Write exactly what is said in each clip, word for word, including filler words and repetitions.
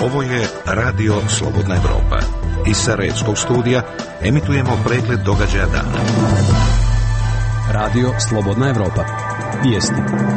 Ovo je Radio Slobodna Evropa. Iz Sarajevskog studija emitujemo pregled događaja dana. Radio Slobodna Evropa. Vijesti.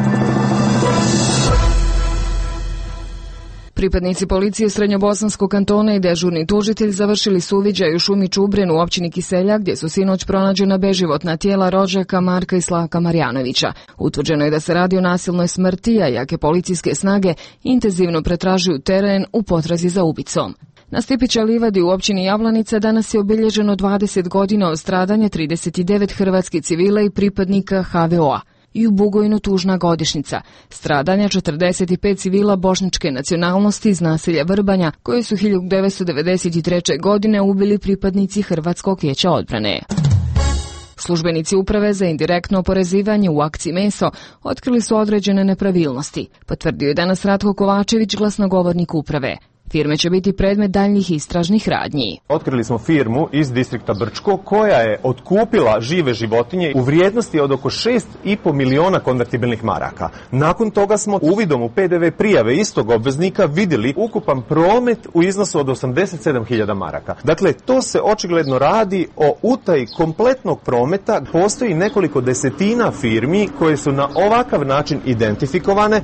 Pripadnici policije Srednjobosanskog kantona i dežurni tužitelj završili su uviđaj u šumi Čubren u općini Kiselja, gdje su sinoć pronađena beživotna tijela rođaka Marka i Slavka Marjanovića. Utvrđeno je da se radi o nasilnoj smrti, a jake policijske snage intenzivno pretražuju teren u potrazi za ubicom. Na Stipića livadi u općini Javlanica danas je obilježeno dvadeset godina od stradanja trideset devet hrvatskih civila i pripadnika ha ve o-a. I u Bugojnu tužna godišnjica stradanja četrdeset pet civila bošnjačke nacionalnosti iz naselja Vrbanja, koje su hiljadu devetsto devedeset treće. godine ubili pripadnici Hrvatskog vijeća odbrane. Službenici uprave za indirektno oporezivanje u akciji Meso otkrili su određene nepravilnosti, potvrdio je danas Ratko Kovačević, glasnogovornik uprave. Firme će biti predmet daljnjih istražnih radnji. Otkrili smo firmu iz distrikta Brčko koja je otkupila žive životinje u vrijednosti od oko šest i po miliona konvertibilnih maraka. Nakon toga smo uvidom u pe de ve prijave istog obveznika vidjeli ukupan promet u iznosu od osamdeset sedam hiljada maraka. Dakle, to se očigledno radi o utaji kompletnog prometa. Postoji nekoliko desetina firmi koje su na ovakav način identifikovane.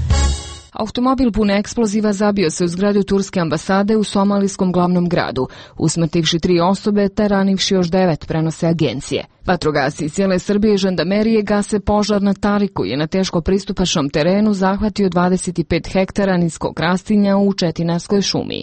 Automobil pun eksploziva zabio se u zgradu turske ambasade u somalijskom glavnom gradu, usmrtivši tri osobe te ranivši još devet, prenose agencije. Vatrogasci iz cijele Srbije i žandarmerije gase požar na Tari, koji je na teško pristupačnom terenu zahvatio dvadeset pet hektara niskog rastinja u Četinarskoj šumi.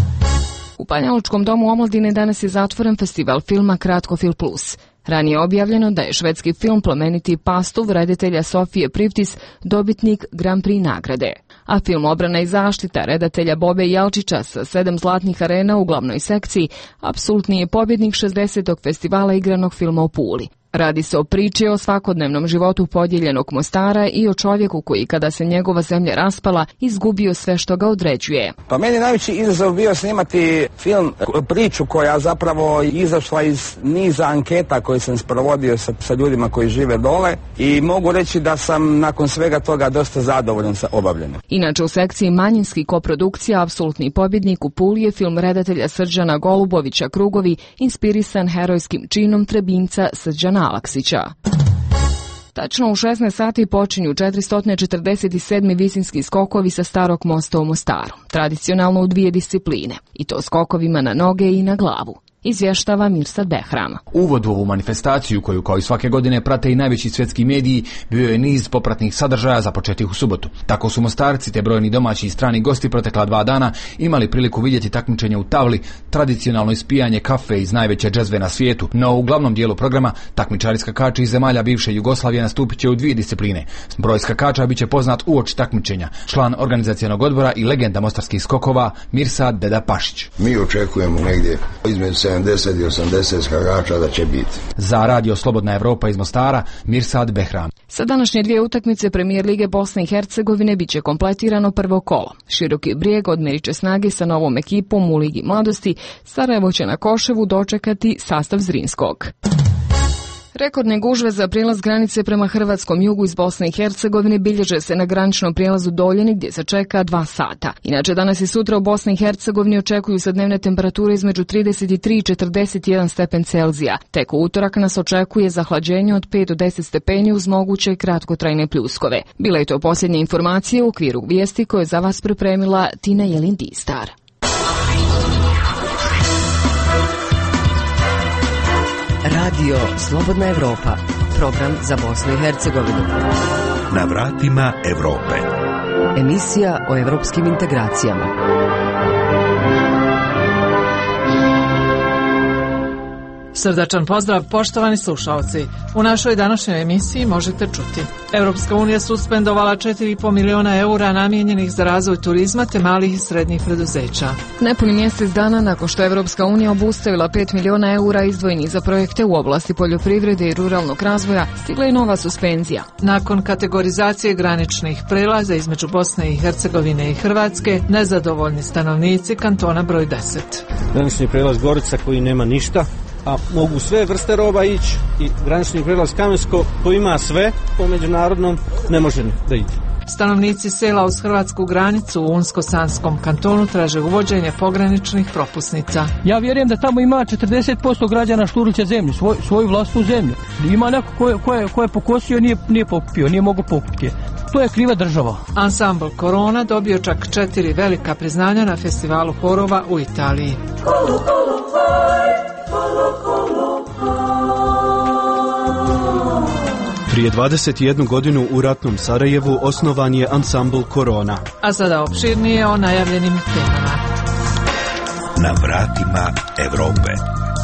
U Banjalučkom domu omladine danas je zatvoren festival filma Kratkofil plus. Ranije je objavljeno da je švedski film Plemeniti pastuv reditelja Sofije Privtis dobitnik Grand Prix nagrade. A film Obrana i zaštita redatelja Bobe Jelčića sa sedam zlatnih arena u glavnoj sekciji apsolutni je pobjednik šezdesetog festivala igranog filma u Puli. Radi se o priči o svakodnevnom životu podijeljenog Mostara i o čovjeku koji, kada se njegova zemlja raspala, izgubio sve što ga određuje. Pa meni najveći izazov bio snimati film, priču koja zapravo izašla iz niza anketa koje sam sprovodio sa, sa ljudima koji žive dole, i mogu reći da sam nakon svega toga dosta zadovoljan sa obavljenim. Inače, u sekciji manjinski koprodukcija apsolutni pobjednik u Puli je film redatelja Srđana Golubovića Krugovi, inspirisan herojskim činom Trebinjca Srđana Aleksića. Tačno u šesnaest sati počinju četiristo četrdeset sedam. visinski skokovi sa Starog mosta u Mostaru, tradicionalno u dvije discipline, i to skokovima na noge i na glavu. Izvještava Mirsad Behram. Uvod u ovu manifestaciju, koju kao i svake godine prate i najveći svjetski mediji, bio je niz popratnih sadržaja započetih u subotu. Tako su Mostarci te brojni domaći i strani gosti protekla dva dana imali priliku vidjeti takmičenje u tavli, tradicionalno ispijanje kafe iz najveće džezve na svijetu, no u glavnom dijelu programa takmičari skakači iz zemalja bivše Jugoslavije nastupit će u dvije discipline. Broj skakača biće poznat uoči takmičenja. Član organizacionog odbora i legenda mostarskih skokova Mirsad Deda Pašić. Mi očekujemo negdje između sedamdeset i osamdeset skakača da će biti. Za Radio Slobodna Evropa iz Mostara, Mirsad Behram. Sa današnje dvije utakmice Premijer lige Bosne i Hercegovine biće kompletirano prvo kolo. Široki Brijeg odmerit će snage sa novom ekipom u Ligi mladosti, Sarajevo će na Koševu dočekati sastav Zrinskog. Rekordne gužve za prilaz granice prema hrvatskom jugu iz Bosne i Hercegovine bilježe se na graničnom prijelazu Doljeni, gdje se čeka dva sata. Inače, danas i sutra u Bosni i Hercegovini očekuju se dnevne temperature između trideset tri i četrdeset jedan stepen Celzija. Tek u utorak nas očekuje zahlađenje od pet do deset stepeni uz moguće kratkotrajne pljuskove. Bila je to posljednja informacija u okviru vijesti koje je za vas pripremila Tina Jelin-Distar. Radio Slobodna Evropa, program za Bosnu i Hercegovinu. Na vratima Evrope. Emisija o evropskim integracijama. Srdačan pozdrav, poštovani slušalci. U našoj današnjoj emisiji možete čuti: Evropska unija suspendovala četiri i po miliona eura namijenjenih za razvoj turizma te malih i srednjih preduzeća. Nepuni mjesec dana nakon što Evropska unija obustavila pet miliona eura izdvojenih za projekte u oblasti poljoprivrede i ruralnog razvoja, stigla je nova suspenzija. Nakon kategorizacije graničnih prelaza između Bosne i Hercegovine i Hrvatske, nezadovoljni stanovnici kantona broj deset. Granični prelaz Gorica koji nema ništa, a mogu sve vrste roba ići, i granični prelaz Kamensko koji ima sve po međunarodnom ne može da ide. Stanovnici sela uz hrvatsku granicu u Unsko-Sanskom kantonu traže uvođenje pograničnih propusnica. Ja vjerujem da tamo ima četrdeset posto građana šturiće zemlju, svoj, svoju vlastnu zemlju. Ima neko ko je, ko je, ko je pokosio, nije, nije pokupio, nije mogo pokupiti. To je kriva država. Ansambl Korona dobio čak četiri velika priznanja na festivalu horova u Italiji. Kolo, kolo, haj, kolo, kolo, Prije dvadeset jednu godinu u ratnom Sarajevu osnovan je ansambl Korona. A sada opširnije o najavljenim temama. Na vratima Evrope.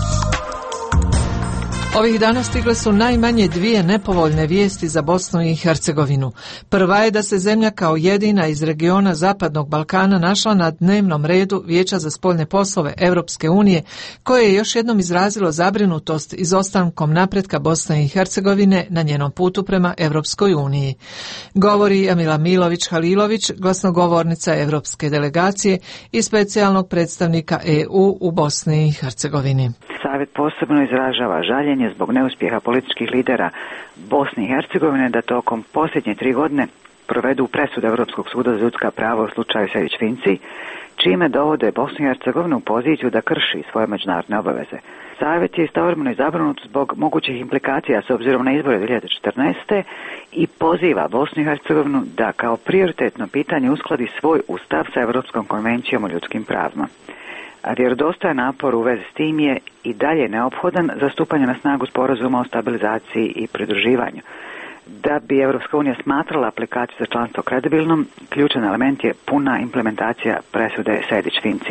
Ovih dana stigle su najmanje dvije nepovoljne vijesti za Bosnu i Hercegovinu. Prva je da se zemlja kao jedina iz regiona Zapadnog Balkana našla na dnevnom redu Vijeća za spoljne poslove Europske unije, koje je još jednom izrazilo zabrinutost izostankom napretka Bosne i Hercegovine na njenom putu prema Europskoj uniji. Govori Amila Milović-Halilović, glasnogovornica Europske delegacije i specijalnog predstavnika E U u Bosni i Hercegovini. Savjet posebno izražava žaljenje zbog neuspjeha političkih lidera Bosne i Hercegovine da tokom posljednje tri godine provedu presudu Europskog suda za ljudska prava u slučaju Sejdić-Finci, čime dovode Bosnu i Hercegovinu u poziciju da krši svoje međunarodne obaveze. Savjet je istovremeno i zabrinut zbog mogućih implikacija s obzirom na izbore dvije hiljade četrnaeste. i poziva Bosnu i Hercegovinu da kao prioritetno pitanje uskladi svoj ustav sa Europskom konvencijom o ljudskim pravima. A vjerodostojan napor u vezi s tim je i dalje neophodan za stupanje na snagu sporazuma o stabilizaciji i pridruživanju. Da bi Europska unija smatrala aplikaciju za članstvo kredibilnom, ključan element je puna implementacija presude Sejdić-Finci.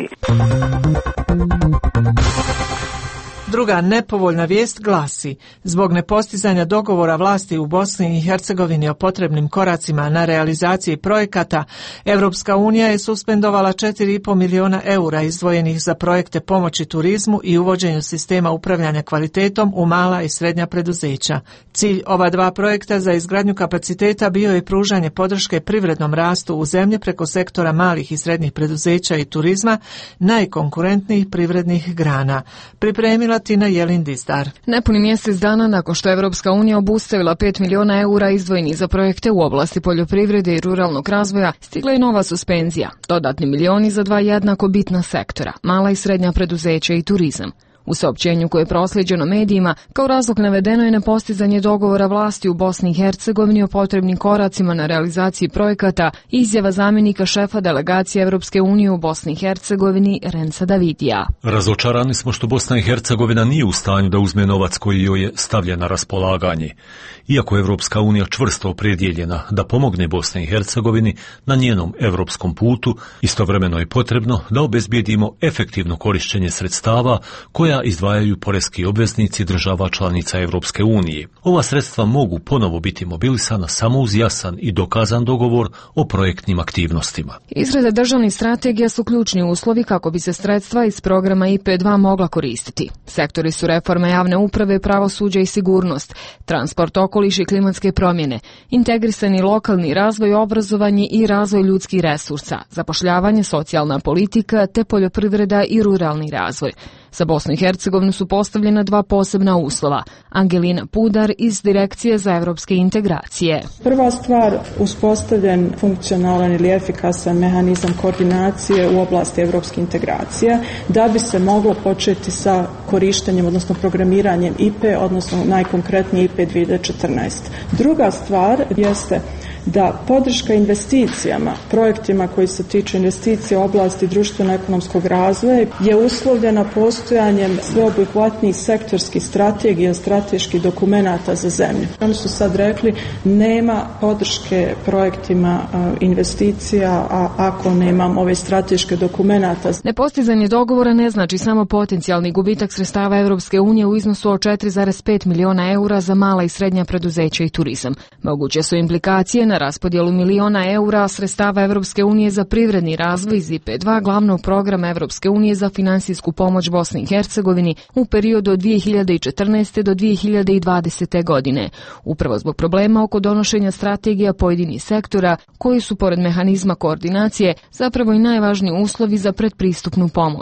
Druga nepovoljna vijest glasi: zbog nepostizanja dogovora vlasti u Bosni i Hercegovini o potrebnim koracima na realizaciji projekata, Europska unija je suspendovala četiri i pol miliona eura izdvojenih za projekte pomoći turizmu i uvođenju sistema upravljanja kvalitetom u mala i srednja preduzeća. Cilj ova dva projekta za izgradnju kapaciteta bio je pružanje podrške privrednom rastu u zemlji preko sektora malih i srednjih preduzeća i turizma, najkonkurentnijih privrednih grana. Pripremila Tina Jelin Dizdar. Nepuni mjesec dana nakon što je Evropska unija obustavila pet miliona eura izdvojenih za projekte u oblasti poljoprivrede i ruralnog razvoja, stigla je nova suspenzija. Dodatni milioni za dva jednako bitna sektora, mala i srednja preduzeća i turizam. U saopćenju koje je proslijeđeno medijima, kao razlog navedeno je nepostizanje dogovora vlasti u Bosni i Hercegovini o potrebnim koracima na realizaciji projekata, izjava zamjenika šefa delegacije Evropske unije u Bosni i Hercegovini Renca Davidija. Razočarani smo što Bosna i Hercegovina nije u stanju da uzme novac koji joj je stavljen na raspolaganje. Iako je Evropska unija čvrsto opredjeljena da pomogne Bosni i Hercegovini na njenom evropskom putu, istovremeno je potrebno da obezbijedimo efektivno korištenje sredstava koja izdvajaju poreski obveznici država članica Evropske unije. Ova sredstva mogu ponovo biti mobilisana samo uz jasan i dokazan dogovor o projektnim aktivnostima. Izrade državnih strategija su ključni uslovi kako bi se sredstva iz programa I P dva mogla koristiti. Sektori su reforma javne uprave, pravosuđa i sigurnost, transport, okoliš i klimatske promjene, integrisani lokalni razvoj, obrazovanje i razvoj ljudskih resursa, zapošljavanje, socijalna politika te poljoprivreda i ruralni razvoj. Za Bosnu i Hercegovinu su postavljena dva posebna uslova. Angelina Pudar iz Direkcije za evropske integracije. Prva stvar, uspostavljen funkcionalan ili efikasan mehanizam koordinacije u oblasti evropske integracije da bi se moglo početi sa korištenjem, odnosno programiranjem I P, odnosno najkonkretnije I P dvije hiljade četrnaeste. Druga stvar jeste da podrška investicijama, projektima koji se tiču investicija u oblasti društveno-ekonomskog razvoja je uslovljena postojanjem sveobuhvatnih sektorskih strategija, strateških dokumenata za zemlju. Oni su sad rekli nema podrške projektima investicija, a ako nemam ove strateške dokumenata. Nepostizanje dogovora ne znači samo potencijalni gubitak sredstava Evropske unije u iznosu od četiri zarez pet miliona eura za mala i srednja preduzeća i turizam. Moguće su implikacije na raspodjelu miliona eura sredstava Evropske unije za privredni razvoj iz I P dva, glavnog programa Evropske unije za finansijsku pomoć Bosni i Hercegovini u periodu od dvije hiljade četrnaeste do dvije hiljade dvadesete. godine. Upravo zbog problema oko donošenja strategija pojedinih sektora, koji su pored mehanizma koordinacije zapravo i najvažniji uslovi za predpristupnu pomoć.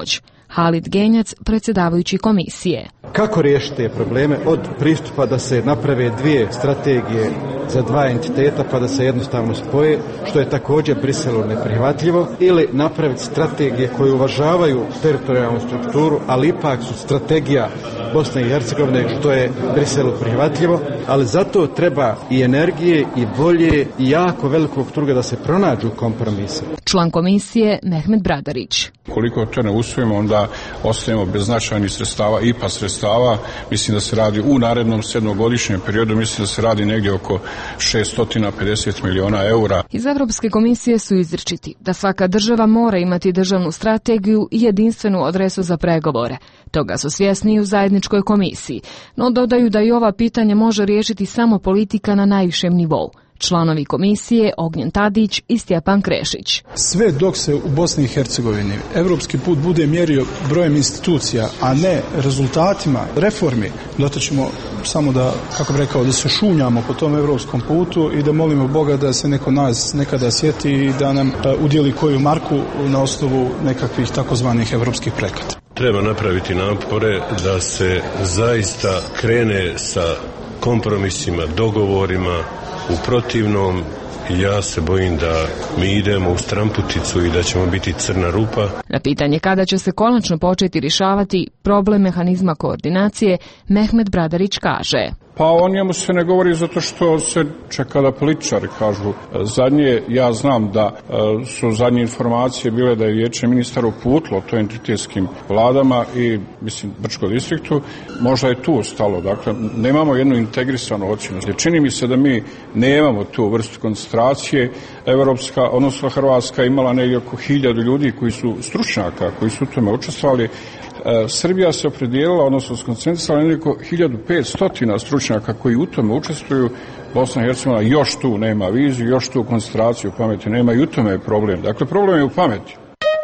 Halid Genjac, predsjedavajući komisije. Kako riješiti te probleme od pristupa da se naprave dvije strategije za dva entiteta pa da se jednostavno spoje, što je također Briselu neprihvatljivo, ili napraviti strategije koje uvažavaju teritorijalnu strukturu, ali ipak su strategija Bosne i Hercegovine, što je Briselu prihvatljivo, ali zato treba i energije i volje i jako velikog truda da se pronađu kompromise. Član komisije Mehmet Bradarić. Koliko to ne usvojimo, onda ostajemo bez značajnih sredstava, I P A sredstava. Mislim da se radi u narednom sedmogodišnjem periodu, mislim da se radi negdje oko šesto pedeset miliona eura. Iz Europske komisije su izričiti da svaka država mora imati državnu strategiju i jedinstvenu adresu za pregovore. Toga su svjesni i u zajedničkoj komisiji, no dodaju da i ova pitanja može riješiti samo politika na najvišem nivou. Članovi komisije Ognjen Tadić i Stjepan Krešić. Sve dok se u Bosni i Hercegovini evropski put bude mjerio brojem institucija, a ne rezultatima reformi, dotle ćemo samo da, kako bih rekao, da se šunjamo po tom evropskom putu i da molimo Boga da se neko nas nekada sjeti i da nam udjeli koju marku na osnovu nekakvih takozvanih evropskih projekata. Treba napraviti napore da se zaista krene sa kompromisima, dogovorima. U protivnom, ja se bojim da mi idemo u stramputicu i da ćemo biti crna rupa. Na pitanje kada će se konačno početi rješavati problem mehanizma koordinacije, Mehmet Bradarić kaže: Pa o njemu se ne govori zato što se čeka da političari kažu. Zadnje, ja znam da su zadnje informacije bile da je vijeće ministara uputilo to entitetskim vladama i, mislim, Brčko distriktu. Možda je tu stalo. Dakle, nemamo jednu integrisanu ocjenu. Čini mi se da mi nemamo tu vrstu koncentracije. Evropska, odnosno Hrvatska, imala negdje oko hiljadu ljudi koji su stručnjaka, koji su u tome učestvovali. Srbija se opredijelila, odnosno skoncentrisala nekako hiljadu petsto stručnjaka koji u tome učestvuju. Bosna i Hercegovina još tu nema viziju, još tu koncentraciju pameti nema i u tome je problem. Dakle, problem je u pameti.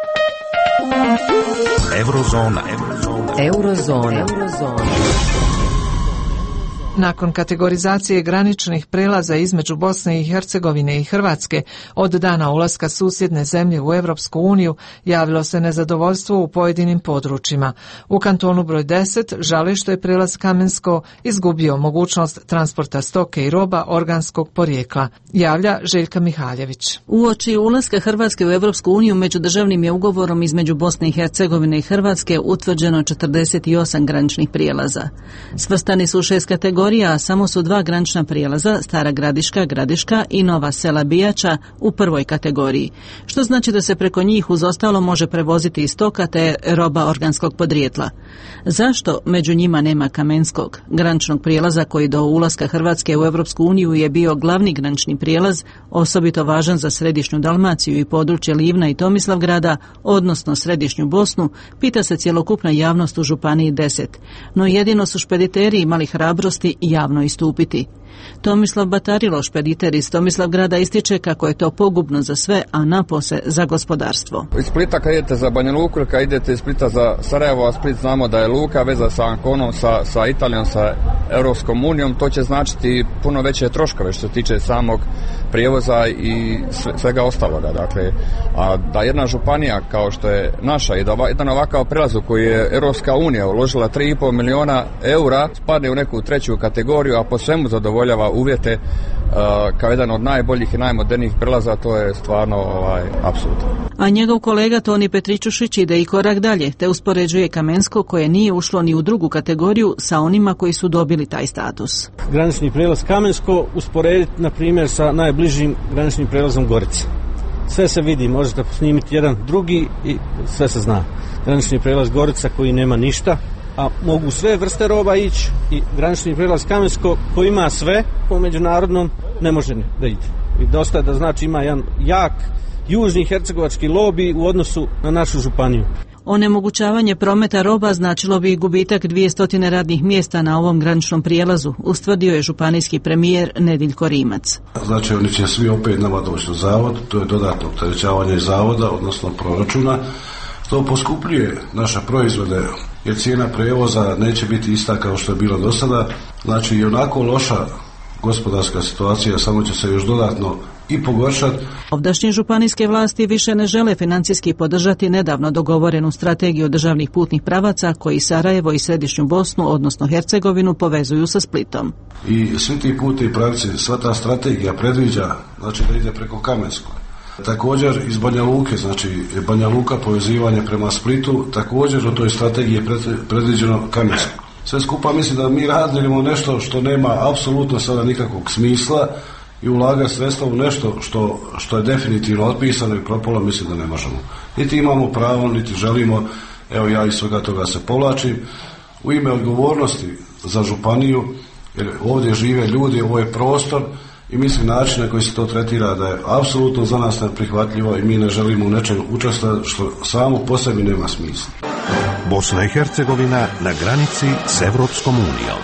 Eurozona. Eurozona. Eurozona. Eurozona. Nakon kategorizacije graničnih prelaza između Bosne i Hercegovine i Hrvatske od dana ulaska susjedne zemlje u Europsku uniju javilo se nezadovoljstvo u pojedinim područjima. U kantonu broj deset žale što je prelaz Kamensko izgubio mogućnost transporta stoke i roba organskog porijekla, javlja Željka Mihaljević. Uoči ulaska Hrvatske u Europsku uniju međudržavnim je ugovorom između Bosne i Hercegovine i Hrvatske utvrđeno četrdeset osam graničnih prijelaza. Svrstani su u šest kategorija, a samo su dva granična prijelaza, Stara Gradiška, Gradiška i Nova Sela Bijača u prvoj kategoriji, što znači da se preko njih uz ostalo može prevoziti i stoka te roba organskog podrijetla. Zašto među njima nema Kamenskog, graničnog prijelaza koji do ulaska Hrvatske u Europsku uniju je bio glavni granični prijelaz, osobito važan za središnju Dalmaciju i područje Livna i Tomislavgrada, odnosno središnju Bosnu, pita se cjelokupna javnost u Županiji deset, no jedino su špediteri imali hrabrosti javno istupiti. Tomislav Batarilo, špediter iz Tomislavgrada, ističe kako je to pogubno za sve, a napose za gospodarstvo. Iz Splita kad idete za Banja Luku ili kad idete iz Splita za Sarajevo, a Split znamo da je luka veza sa Anconom, sa, sa Italijom, sa Europskom unijom, to će značiti puno veće troškove što se tiče samog prijevoza i svega ostaloga. Dakle, a da jedna županija kao što je naša i da jedan ovakav prelaz u koji je Europska unija uložila tri i pol miliona eura spadne u neku treću kategoriju, a po svemu zadovoljava uvjete uh, kao jedan od najboljih i najmodernijih prelaza, to je stvarno ovaj, apsolutno. A njegov kolega Toni Petričušić ide i korak dalje, te uspoređuje Kamensko koje nije ušlo ni u drugu kategoriju sa onima koji su dobili taj status. Granični prijelaz Kamensko usporediti, na primjer, sa najbližim graničnim prijelazom Gorica. Sve se vidi, možete snimiti jedan drugi i sve se zna. Granični prijelaz Gorica koji nema ništa, a mogu sve vrste roba ići, i granični prijelaz Kamensko koji ima sve po međunarodnom ne može da ide. I dosta da znači ima jedan jak južni hercegovački lobij u odnosu na našu županiju. Onemogućavanje prometa roba značilo bi gubitak dvjesto radnih mjesta na ovom graničnom prijelazu, ustvrdio je županijski premijer Nediljko Rimac. Znači oni će svi opet nama doći na zavod, to je dodatno opterećavanje zavoda, odnosno proračuna. To poskupljuje naše proizvode jer cijena prijevoza neće biti ista kao što je bilo do sada. Znači i onako loša gospodarska situacija samo će se još dodatno i pogoršati. Ovdašnje županijske vlasti više ne žele financijski podržati nedavno dogovorenu strategiju državnih putnih pravaca koji Sarajevo i središnju Bosnu, odnosno Hercegovinu, povezuju sa Splitom. I svi ti putni pravci, sva ta strategija predviđa, znači da ide preko Kamenskog. Također iz Banja Luke, znači Banja Luka povezivanje prema Splitu, također u toj strategiji je predviđeno Kamensko. Sve skupa mislim da mi radimo nešto što nema apsolutno sada nikakvog smisla i ulaga sredstva u nešto što, što je definitivno otpisano i propalo, mislim da ne možemo. Niti imamo pravo, niti želimo, evo ja iz svega toga se povlačim, u ime odgovornosti za županiju, jer ovdje žive ljudi, ovo je prostor i mislim način na koji se to tretira da je apsolutno za nas neprihvatljivo i mi ne želimo u nečem učestvovati što samo po sebi nema smisla. Bosna i Hercegovina na granici s Evropskom unijom.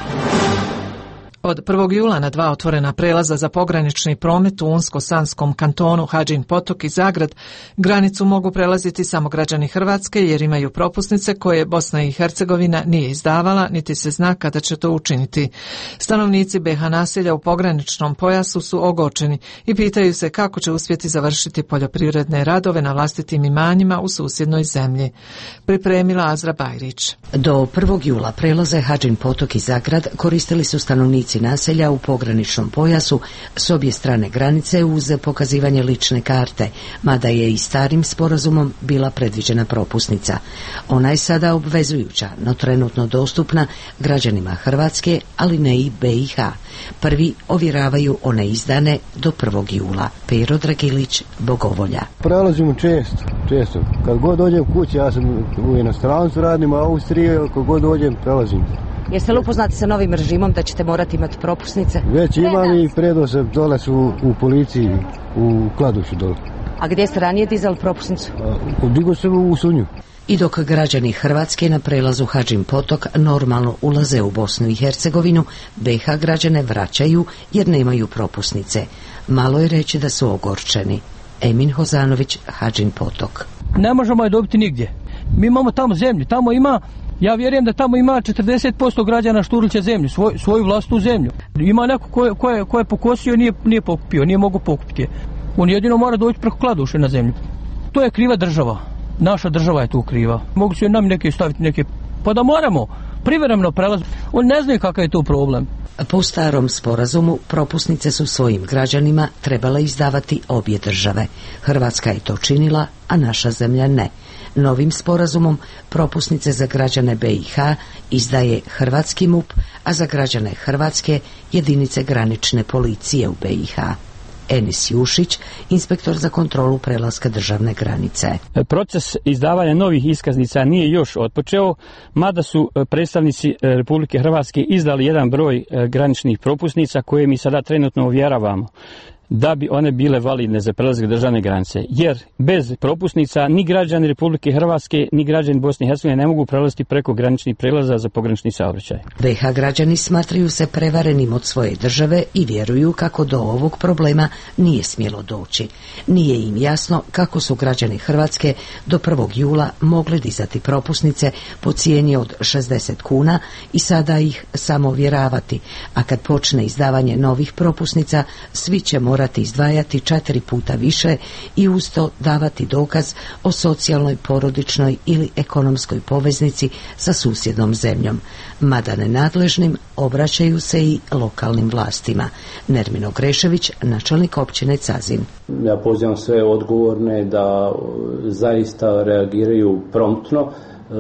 Od prvog jula na dva otvorena prelaza za pogranični promet u Unsko-Sanskom kantonu Hadžin Potok i Zagrad granicu mogu prelaziti samo građani Hrvatske jer imaju propusnice koje Bosna i Hercegovina nije izdavala, niti se zna kada će to učiniti. Stanovnici be ha naselja u pograničnom pojasu su ogorčeni i pitaju se kako će uspjeti završiti poljoprivredne radove na vlastitim imanjima u susjednoj zemlji. Pripremila Azra Bajrić. Do prvog jula prelaze Hadžin Potok i Zagrad koristili su stanovnici naselja u pograničnom pojasu s obje strane granice uz pokazivanje lične karte, mada je i starim sporazumom bila predviđena propusnica. Ona je sada obvezujuća, no trenutno dostupna građanima Hrvatske, ali ne i be i ha. Prvi ovjeravaju one izdane do prvog jula. Pero Dragilić, Bogovolja. Prelazimo često, često. Kad god dođem kući, ja sam u inostranstvu, radim u Austriji, kad god dođem, prelazim. Jeste li upoznati sa novim režimom da ćete morati imati propusnice? Već imam i predo se dole su u policiji, u Kladušu dole. A gdje ste ranije dizali propusnicu? Digo se u Sunju. I dok građani Hrvatske na prelazu Hadžin Potok normalno ulaze u Bosnu i Hercegovinu, be ha građane vraćaju jer nemaju propusnice. Malo je reći da su ogorčeni. Emin Hozanović, Hadžin Potok. Ne možemo je dobiti nigdje. Mi imamo tamo zemlju, tamo ima, ja vjerujem da tamo ima četrdeset posto građana Štulića zemlju, svoj, svoju vlastnu zemlju. Ima neko ko je, ko je, ko je pokosio, nije, nije pokupio, nije mogu pokupiti. On jedino mora doći preko Kladuše na zemlju. To je kriva država. Naša država je tu kriva. Mogu se nam neke staviti neke, pa da moramo privremeno prelaz. On ne znaju kakav je to problem. Po starom sporazumu propusnice su svojim građanima trebala izdavati obje države. Hrvatska je to činila, a naša zemlja ne. Novim sporazumom propusnice za građane be i ha izdaje hrvatski mup, a za građane Hrvatske jedinice granične policije u be i ha. Enis Jušić, inspektor za kontrolu prelaska državne granice. Proces izdavanja novih iskaznica nije još otpočeo, mada su predstavnici Republike Hrvatske izdali jedan broj graničnih propusnica koje mi sada trenutno ovjeravamo da bi one bile validne za prelazak državne granice. Jer bez propusnica ni građani Republike Hrvatske ni građani Bosne i Hercegovine ne mogu prelaziti preko graničnih prelaza za pogranični saobraćaj. be ha građani smatraju se prevarenim od svoje države i vjeruju kako do ovog problema nije smjelo doći. Nije im jasno kako su građani Hrvatske do prvog jula mogli dizati propusnice po cijeni od šezdeset kuna i sada ih samo ovjeravati, a kad počne izdavanje novih propusnica, svi će morati morati izdvajati četiri puta više i uz to davati dokaz o socijalnoj, porodičnoj ili ekonomskoj poveznici sa susjednom zemljom. Mada nenadležnim obraćaju se i lokalnim vlastima. Nermino Grešević, načelnik općine Cazin. Ja pozivam sve odgovorne da zaista reagiraju promptno. E,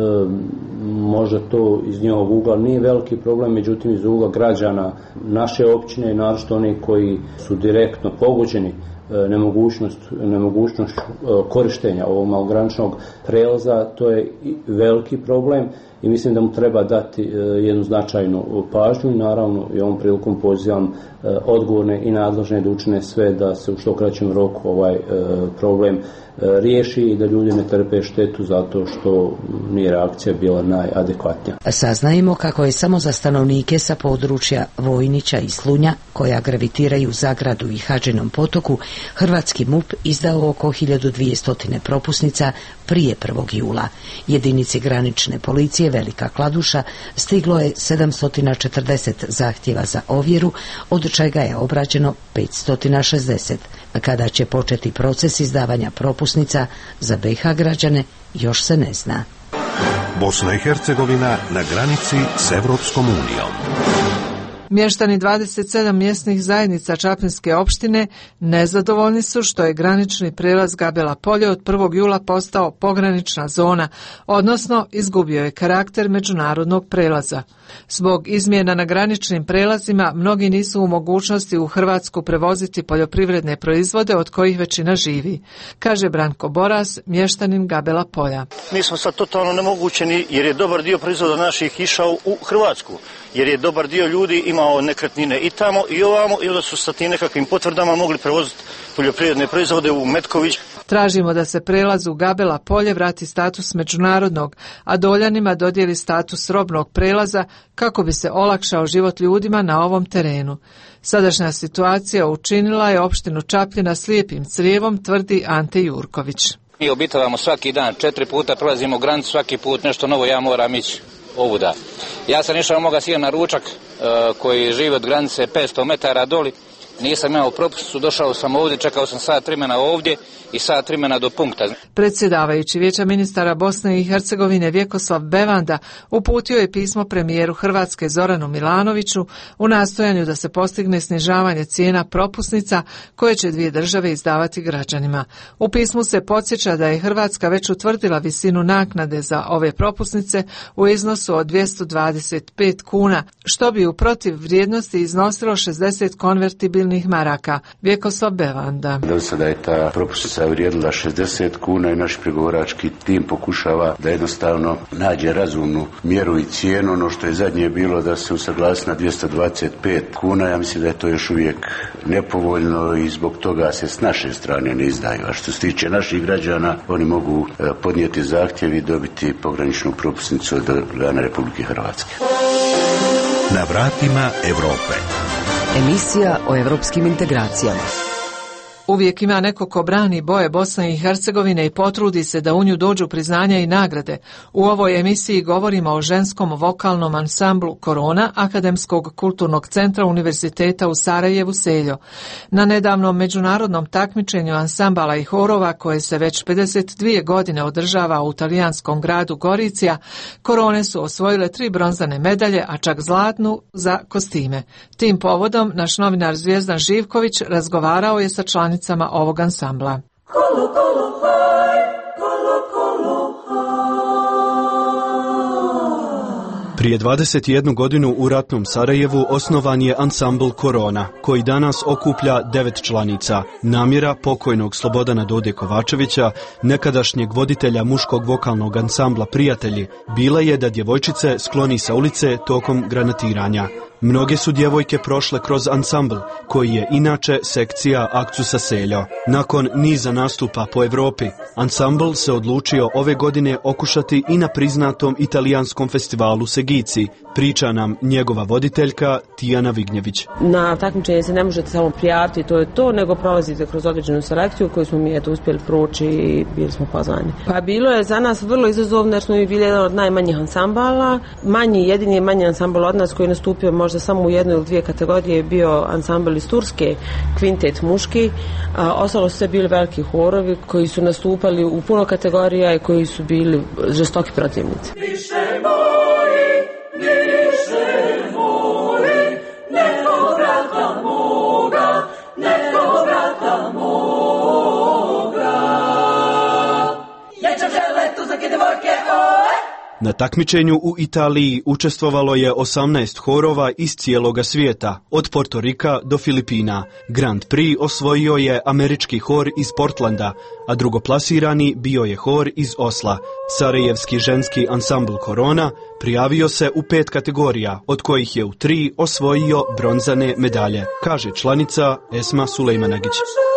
možda to iz njihovog ugla nije veliki problem, međutim iz ugla građana naše općine, naročito oni koji su direktno pogođeni nemogućnost, nemogućnost korištenja ovog malograničnog prelaza, to je veliki problem i mislim da mu treba dati jednu značajnu pažnju i naravno i ovom prilikom pozivam odgovorne i nadležne da učine sve da se u što kraćem roku ovaj problem riješi i da ljudi ne trpe štetu zato što nije reakcija bila najadekvatnija. Saznajemo kako je samo za stanovnike sa područja Vojnića i Slunja, koja gravitiraju Zagradu i Hadžinom Potoku, hrvatski mup izdao oko hiljadu dvjesto propusnica prije prvog jula. Jedinici granične policije emisije Velika kladuša stiglo je sedamsto četrdeset zahtjeva za ovjeru, od čega je obrađeno petsto šezdeset. Kada će početi proces izdavanja propusnica za be i ha građane, još se ne zna. Bosna i Hercegovina na granici s Evropskom unijom. Mještani dvadeset sedam mjesnih zajednica Čapljinske opštine nezadovoljni su što je granični prijelaz Gabela polje od prvog jula postao pogranična zona, odnosno izgubio je karakter međunarodnog prelaza. Zbog izmjena na graničnim prelazima mnogi nisu u mogućnosti u Hrvatsku prevoziti poljoprivredne proizvode od kojih većina živi, kaže Branko Boras, mještanin Gabela polja. Mi smo sad totalno nemogućeni jer je dobar dio proizvoda naših išao u Hrvatsku, jer je dobar dio ljudi imao nekretnine i tamo i ovamo i onda su sa tim nekakvim potvrdama mogli prevoziti poljoprivredne proizvode u Metković. Tražimo da se prelazu Gabela polje vrati status međunarodnog, a Doljanima dodijeli status robnog prelaza kako bi se olakšao život ljudima na ovom terenu. Sadašnja situacija učinila je opštinu Čapljina slijepim crijevom, tvrdi Ante Jurković. Mi obitavamo svaki dan, četiri puta prelazimo granicu, svaki put nešto novo, ja moram ići ovuda. Ja sam išao moga sina na ručak e, koji živi od granice petsto metara doli. Nisam imao propusnicu, došao sam ovdje, čekao sam sat trimena ovdje i sat trimena do punkta. Predsjedavajući Vijeća ministara Bosne i Hercegovine Vjekoslav Bevanda uputio je pismo premijeru Hrvatske Zoranu Milanoviću u nastojanju da se postigne snižavanje cijena propusnica koje će dvije države izdavati građanima. U pismu se podsjeća da je Hrvatska već utvrdila visinu naknade za ove propusnice u iznosu od dvjesto dvadeset pet kuna, što bi u protiv vrijednosti iznosilo šezdeset konvertibilnih maraka. Vjekoslav Bevanda. Do sada je ta propusnica vrijedila šezdeset kuna i naš pregovarački tim pokušava da jednostavno nađe razumnu mjeru i cijenu. Ono što je zadnje bilo da se usaglasi na dvjesto dvadeset pet kuna, ja mislim da je to još uvijek nepovoljno i zbog toga se s naše strane ne izdaju. A što se tiče naših građana, oni mogu podnijeti zahtjev i dobiti pograničnu propusnicu od organa Republike Hrvatske. Na vratima Europe. Emisija o evropskim integracijama. Uvijek ima neko ko brani boje Bosne i Hercegovine i potrudi se da u nju dođu priznanja i nagrade. U ovoj emisiji govorimo o ženskom vokalnom ansamblu Korona Akademskog kulturnog centra Univerziteta u Sarajevu Seljo. Na nedavnom međunarodnom takmičenju ansambala i horova koje se već pedeset dvije godine održava u talijanskom gradu Goricija, Korone su osvojile tri bronzane medalje, a čak zlatnu za kostime. Tim povodom naš novinar Zvijezdan Živković razgovarao je sa članicama ovog ansambla. Kolo, kolo, haj, kolo, kolo, haj. Prije dvadeset jednu godinu u ratnom Sarajevu osnovan je ansambl Korona, koji danas okuplja devet članica. Namjera pokojnog Slobodana Dode Kovačevića, nekadašnjeg voditelja muškog vokalnog ansambla Prijatelji, bila je da djevojčice skloni sa ulice tokom granatiranja. Mnoge su djevojke prošle kroz ansambl, koji je inače sekcija Akcusa Seljo. Nakon niza nastupa po Europi, ansambl se odlučio ove godine okušati i na priznatom italijanskom festivalu Segici, priča nam njegova voditeljka Tijana Vignjević. Na takmičenje se ne možete samo prijaviti, to je to, nego prolazite kroz određenu selekciju koju smo mi eto uspjeli proći i bili smo pozvani. Pa bilo je za nas vrlo izazovno jer smo mi bili jedan od najmanjih ansambala. Manji, jedini manji ansambal od nas koji je nastupio možda samo u jednoj ili dvije kategorije je bio ansambl iz Turske, kvintet muški, a ostalo su sve bili veliki horovi koji su nastupali u puno kategorija i koji su bili žestoki protivnici. Na takmičenju u Italiji učestvovalo je osamnaest horova iz cijeloga svijeta, od Portorika do Filipina. Grand Prix osvojio je američki hor iz Portlanda, a drugoplasirani bio je hor iz Osla. Sarajevski ženski ansambl Korona prijavio se u pet kategorija, od kojih je u tri osvojio bronzane medalje, kaže članica Esma Sulejmanagić.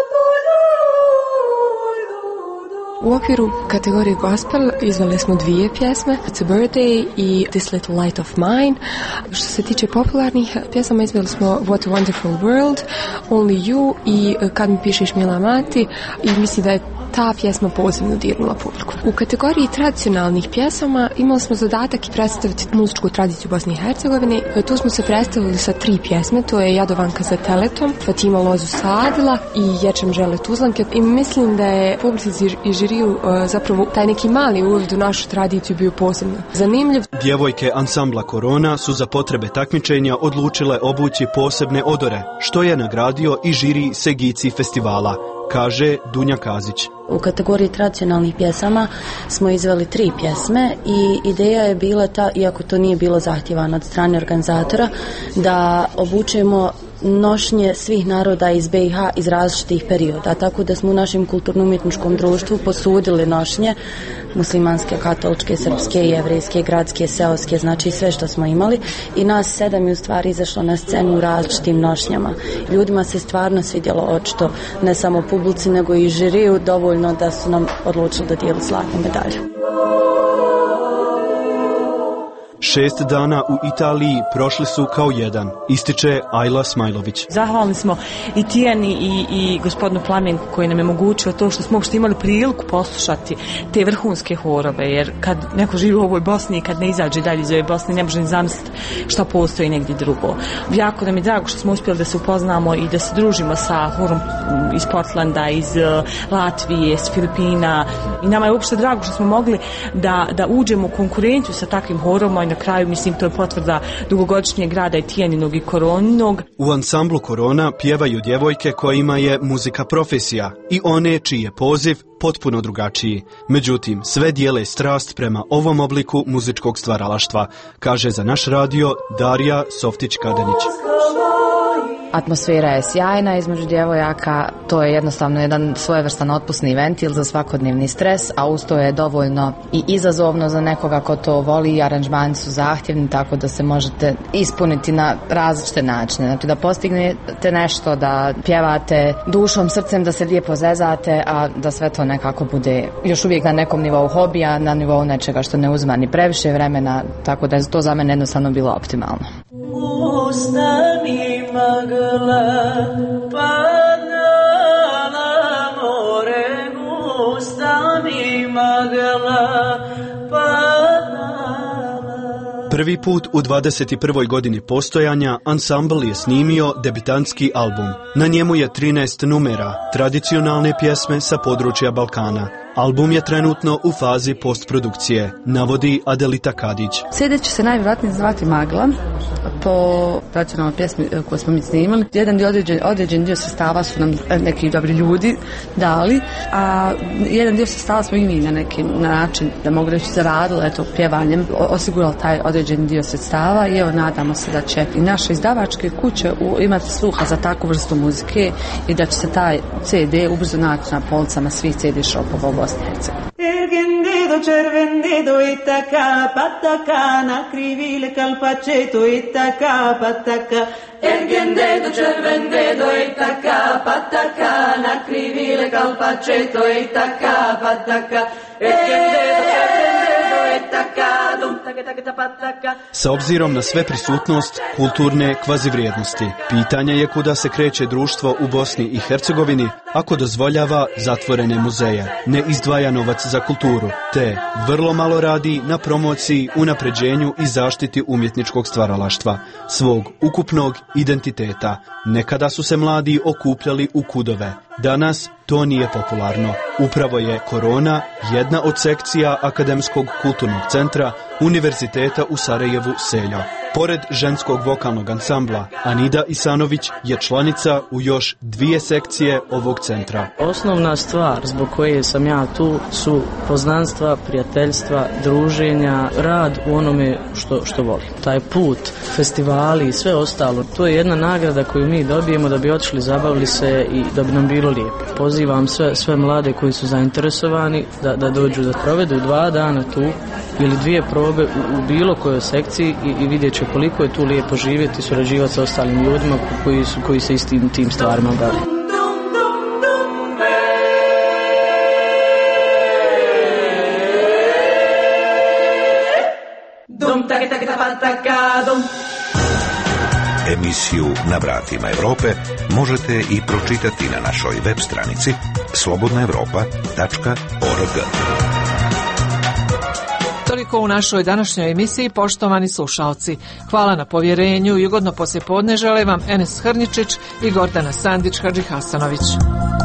U okviru kategorije Gospel izveli smo dvije pjesme, It's a Birthday i This Little Light of Mine. Što se tiče popularnih pjesama izveli smo What a Wonderful World, Only You i Kad mi pišeš mila mati i mislim da je ta pjesma posebno dirnula publiku. U kategoriji tradicionalnih pjesama imali smo zadatak i predstaviti muzičku tradiciju Bosne i Hercegovine. Tu smo se predstavili sa tri pjesme, to je Jadovanka za teletom, Fatima lozu sadila i Ječem žele tuzlanke. I mislim da je publici i žiriju zapravo taj neki mali uvid u našu tradiciju bio posebno zanimljiv. Djevojke ansambla Korona su za potrebe takmičenja odlučile obući posebne odore, što je nagradio i žiri Segici festivala, kaže Dunja Kazić. U kategoriji tradicionalnih pjesama smo izveli tri pjesme i ideja je bila ta, iako to nije bilo zahtjevano od strane organizatora, da obučemo nošnje svih naroda iz be i ha iz različitih perioda, tako da smo u našem kulturno-umjetničkom društvu posudili nošnje muslimanske, katoličke, srpske, jevrejske, gradske, seoske, znači sve što smo imali, i nas sedam je u stvari izašlo na scenu u različitim nošnjama. Ljudima se stvarno svidjelo, očito ne samo publici nego i žiriju, dovoljno da su nam odlučili da dijeli zlatnu medalju. Šest dana u Italiji prošli su kao jedan, ističe Ajla Smajlović. Zahvalni smo i Tijani i, i gospodinu Flamenku koji nam je omogućio to što smo uopšte imali priliku poslušati te vrhunske horove, jer kad neko živi u ovoj Bosni i kad ne izađe dalje iz ove Bosne ne može ni zamisliti šta postoji negdje drugo. Jako nam je drago što smo uspjeli da se upoznamo i da se družimo sa horom iz Portlanda, iz Latvije, iz Filipina, i nama je uopšte drago što smo mogli da, da uđemo u konkurenciju sa takvim horoma. Na kraju, mislim, to je potvrda dugogodišnjeg rada i Tijaninog i Koroninog. U ansamblu Korona pjevaju djevojke kojima je muzika profesija i one čiji je poziv potpuno drugačiji. Međutim, sve dijele strast prema ovom obliku muzičkog stvaralaštva, kaže za naš radio Darija Softić-Kadanić. Atmosfera je sjajna između djevojaka, to je jednostavno jedan svojevrstan otpusni ventil za svakodnevni stres, a uz to je dovoljno i izazovno za nekoga ko to voli, i aranžmani su zahtjevni, tako da se možete ispuniti na različite načine. Znači da postignete nešto, da pjevate dušom, srcem, da se lijepo zezate, a da sve to nekako bude još uvijek na nekom nivou hobija, na nivou nečega što ne uzima ni previše vremena, tako da je to za mene jednostavno bilo optimalno. Ustani magla, padna na more, ustani magla, padna. Prvi put u dvadeset prvoj godini postojanja ansambl je snimio debitantski album. Na njemu je trinaest numera, tradicionalne pjesme sa područja Balkana. Album je trenutno u fazi postprodukcije, navodi Adelita Kadić. C D će se najvjerojatnije zvati Magla, po tradicionalnoj pjesmi koju smo mi snimali. Jedan dio određen, određen dio sredstava su nam neki dobri ljudi dali, a jedan dio sredstava smo i mi na neki način, da mogu reći, zaradili, eto, pjevanjem, osigurali taj određen dio sredstava, i evo nadamo se da će i naše izdavačke kuće imati sluha za takvu vrstu muzike i da će se taj C D ubrzo naći na policama svih C D shopova u Bosni i Hercegovini. Ergendedo, cervendedo, itaka, pataka, na krivile calpaceto, itaka, pataka. Ergendedo, cervendedo, itaka, pataka, na krivile calpaceto, itaka, pataka. Ergendedo, cervendedo, itaka, dum, taka, taka, pataka. Sa obzirom na sve prisutnost kulturne kvazivrijednosti, pitanje je kuda se kreće društvo u Bosni i Hercegovini ako dozvoljava zatvorene muzeje, ne izdvaja novac za kulturu, te vrlo malo radi na promociji, unapređenju i zaštiti umjetničkog stvaralaštva, svog ukupnog identiteta. Nekada su se mladi okupljali u kudove, danas to nije popularno. Upravo je Korona jedna od sekcija Akademskog kulturnog centra Univerziteta u Sarajevu Seljo. Pored ženskog vokalnog ansambla, Anida Isanović je članica u još dvije sekcije ovog centra. Osnovna stvar zbog koje sam ja tu su poznanstva, prijateljstva, druženja, rad u onome što, što volim. Taj put, festivali i sve ostalo, to je jedna nagrada koju mi dobijemo da bi otišli, zabavili se i da bi nam bilo lijepo. Pozivam sve, sve mlade koji su zainteresovani da, da dođu, da provedu dva dana tu ili dvije probe u, u bilo kojoj sekciji i, i vidjet će koliko je tu lijepo živjeti i surađivati sa ostalim ljudima koji, su, koji se istim tim stvarima bave. Dum, taka, taka, taka, dum. emisiju Na vratima Europe možete i pročitati na našoj web stranici slobodna europa tačka org. Toliko u našoj današnjoj emisiji, poštovani slušalci. Hvala na povjerenju i ugodno poslijepodne žele vam Enes Hrničić i Gordana Sandić Hadžihasanović.